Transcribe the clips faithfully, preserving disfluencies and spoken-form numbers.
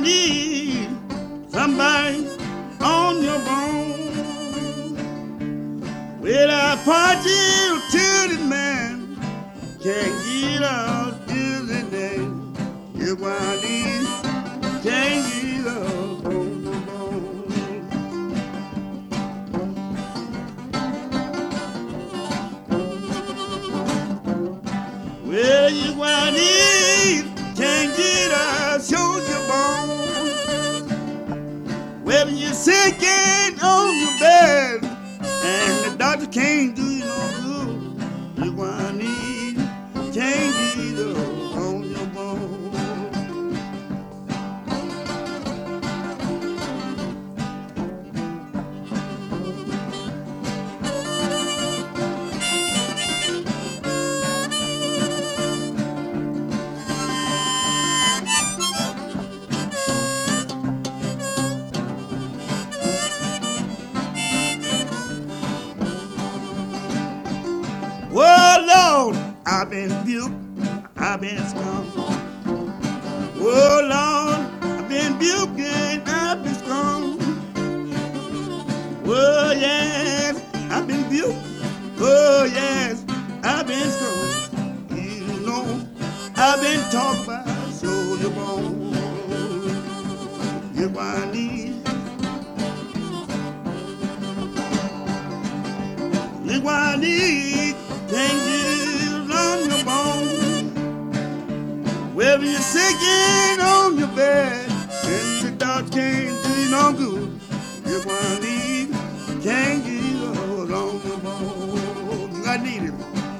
need somebody on your bone. Well, I point you to the man, can't get out till the day. You're gonna need, can't get out on your bone. Well, you're gonna need, can't get out on your bone. Well, you're sinking on your bed, and the doctor can't do you no good. You're gonna need, can't get up on your bone. Oh Lord, I've been built, I've been strong. Oh Lord, I've been built and I've been strong. Oh yes, I've been built. Oh yes, I've been strong. You know, I've been taught by soldier bone. You're gonna need, you're gonna need, can't get on your bone. Well, you're sinking on your bed, and the doctor can't do you no good. You're gonna need, can't get on your bone. You gotta need it.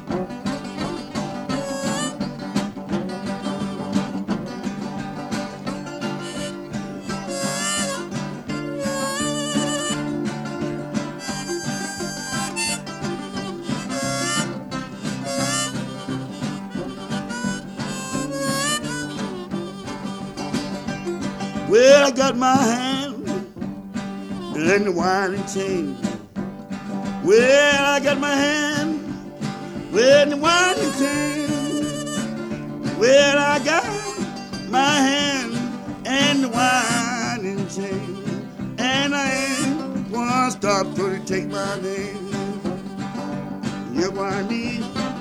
Well, I got my hand in the winding chain. Well, I got my hand in the winding chain. Well, I got my hand in the winding chain. And I ain't gonna stop till they take my name. You're gonna need,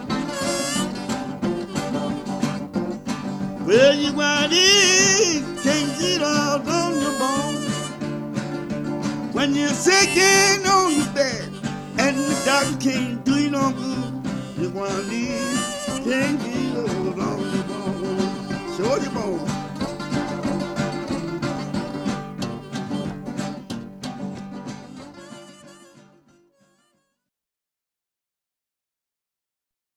well, you're gonna need, can't get out on your bone. When you're sinking on your bed and the doctor can't do you no good, you're gonna need, can't get out on your bone. Show your bone.